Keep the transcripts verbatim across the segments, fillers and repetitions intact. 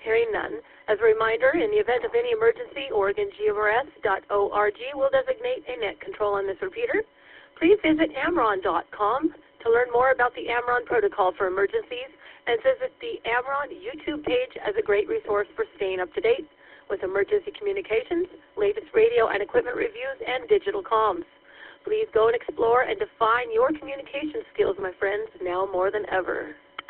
Hearing none, as a reminder, in the event of any emergency, Oregon G M R S dot org will designate a net control on this repeater. Please visit Amron dot com to learn more about the Amron protocol for emergencies, and visit the Amron YouTube page as a great resource for staying up to date with emergency communications, latest radio and equipment reviews, and digital comms. Please go and explore and define your communication skills, my friends, now more than ever.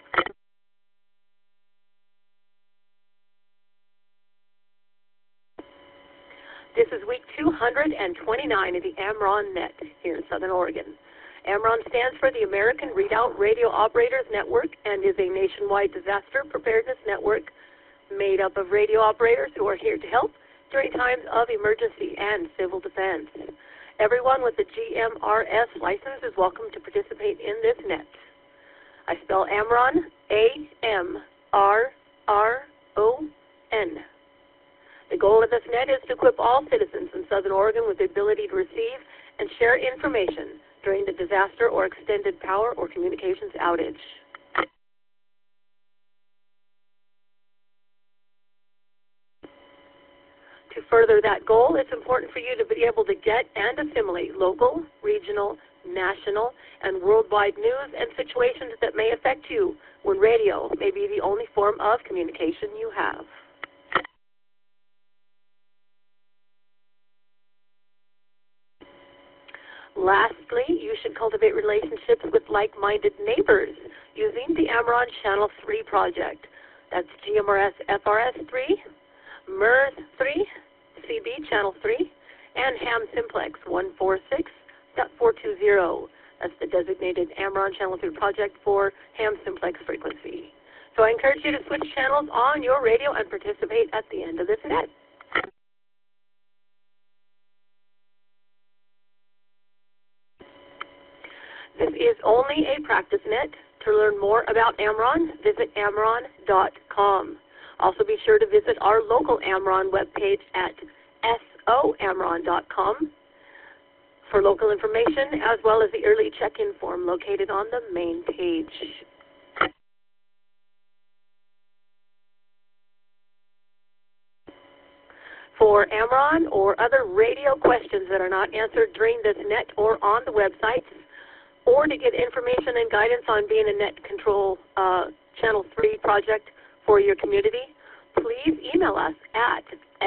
This is week two hundred twenty-nine of the Amron Net here in Southern Oregon. Amron stands for the American Readout Radio Operators Network and is a nationwide disaster preparedness network made up of radio operators who are here to help during times of emergency and civil defense. Everyone with a G M R S license is welcome to participate in this net. I spell Amron, A M R R O N. The goal of this net is to equip all citizens in Southern Oregon with the ability to receive and share information during the disaster or extended power or communications outage. To further that goal, it's important for you to be able to get and assimilate local, regional, national, and worldwide news and situations that may affect you when radio may be the only form of communication you have. Lastly, you should cultivate relationships with like-minded neighbors using the Amron Channel three project. That's G M R S F R S three, M R S three, C B Channel three, and Ham Simplex one forty-six dot four two zero. That's the designated Amron Channel three project for Ham Simplex frequency. So I encourage you to switch channels on your radio and participate at the end of this net. This is only a practice net. To learn more about Amron, visit Amron dot com. Also be sure to visit our local Amron webpage at S O Amron dot com for local information, as well as the early check-in form located on the main page. For Amron or other radio questions that are not answered during this net or on the websites, or to get information and guidance on being a net control uh, Channel three project for your community, please email us at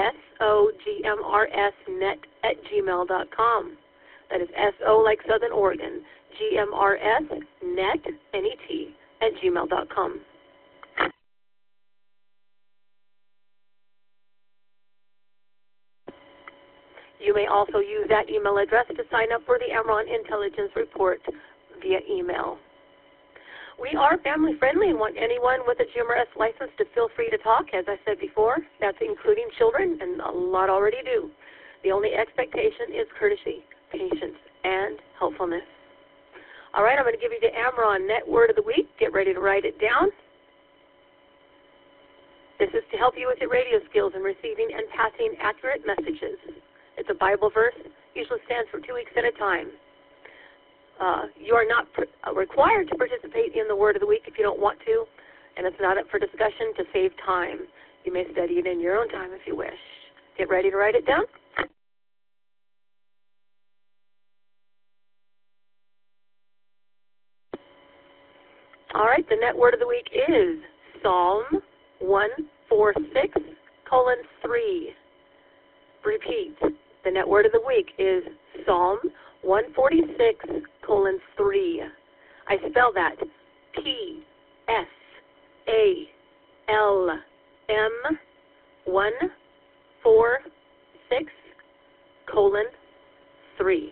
sogmrsnet at gmail dot com. That is S O like Southern Oregon, G M R S net, N E T, at gmail dot com. You may also use that email address to sign up for the Amron Intelligence Report via email. We are family friendly and want anyone with a G M R S license to feel free to talk, as I said before. That's including children, and a lot already do. The only expectation is courtesy, patience, and helpfulness. All right, I'm going to give you the Amron Net Word of the Week. Get ready to write it down. This is to help you with your radio skills in receiving and passing accurate messages. It's a Bible verse, usually stands for two weeks at a time. Uh, you are not pr uh, required to participate in the Word of the Week if you don't want to, and it's not up for discussion to save time. You may study it in your own time if you wish. Get ready to write it down. All right, the Net Word of the Week is Psalm one forty-six, colon three. Repeat. The Net Word of the Week is Psalm one forty-six, colon three. I spell that P S A L M one forty-six, colon three.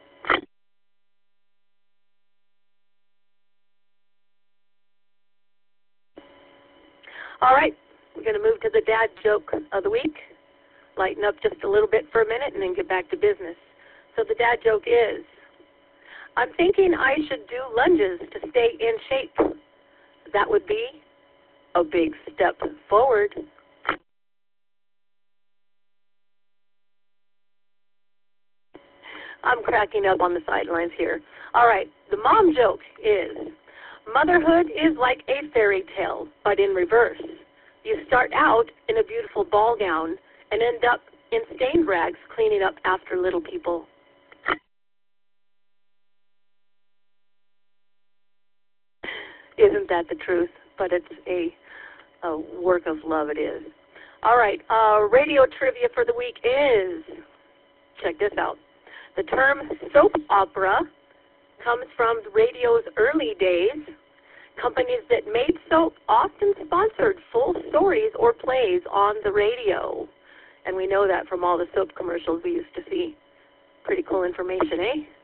All right, we're going to move to the dad joke of the week. Lighten up just a little bit for a minute and then get back to business. So the dad joke is, I'm thinking I should do lunges to stay in shape. That would be a big step forward. I'm cracking up on the sidelines here. All right, the mom joke is, motherhood is like a fairy tale, but in reverse. You start out in a beautiful ball gown and end up in stained rags cleaning up after little people. Isn't that the truth? But it's a, a work of love, it is. All right, uh, radio trivia for the week is, check this out. The term soap opera comes from radio's early days. Companies that made soap often sponsored full stories or plays on the radio. And we know that from all the soap commercials we used to see. Pretty cool information, eh?